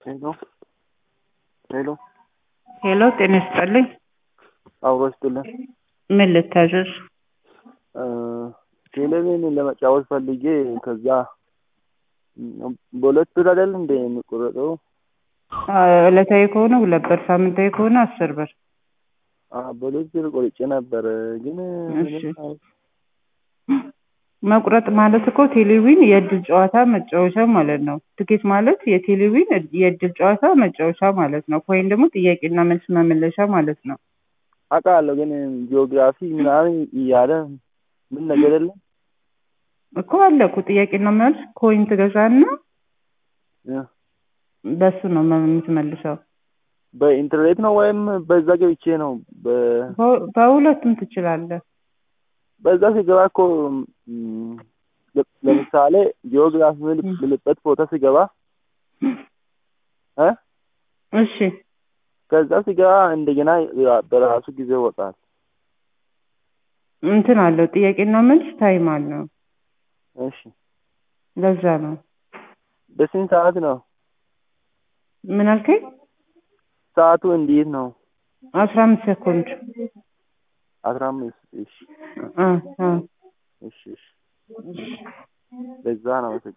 ሄሎ ሄሎ ሄሎ ጤና ይስጥልኝ። አብሮ ይስጥልን። ምን ልታዘዝ? ቴሌቪዥን ለመጫወት ፈልጌ ከዛ በሁለት ብር አይደል እንደ የሚቆረጠው? ዕለታዊ ከሆነ 2 ብር፣ ሳምንታዊ ከሆነ 10 ብር። በሁለት ብር ቆርጬ ነበር ግን እሺ መቁረጥ ማለት እኮ ቴሌቪዥን የእድል ጨዋታ መጫወቻ ማለት ነው። ትኬት ማለት የቴሌቪዥን የእድል ጨዋታ መጫወቻ ማለት ነው። ኮይን ደግሞ ጥያቄና መልስ መመለሻ ማለት ነው። አውቃለሁ ግን ጂኦግራፊ ምናምን እያለ ምን ነገር የለም እኮ አለ እኮ ጥያቄና መልስ ኮይን ትገዛና በሱ ነው የምትመልሰው። በኢንተርኔት ነው ወይም በዛ ገብቼ ነው? በሁለቱም ትችላለህ። በዛ ሲገባ እኮ ለምሳሌ ጂኦግራፊ ምልበት ቦታ ሲገባ እሺ ከዛ ሲገባ እንደገና በራሱ ጊዜ ይወጣል። እንትን አለው ጥያቄና መልስ ታይም አለው። እሺ ለዛ ነው። በስንት ሰዓት ነው? ምን አልከኝ? ሰዓቱ እንዴት ነው? 15 ሰኮንድ። 15 እሺ እሺ እሺ ለዛ ነው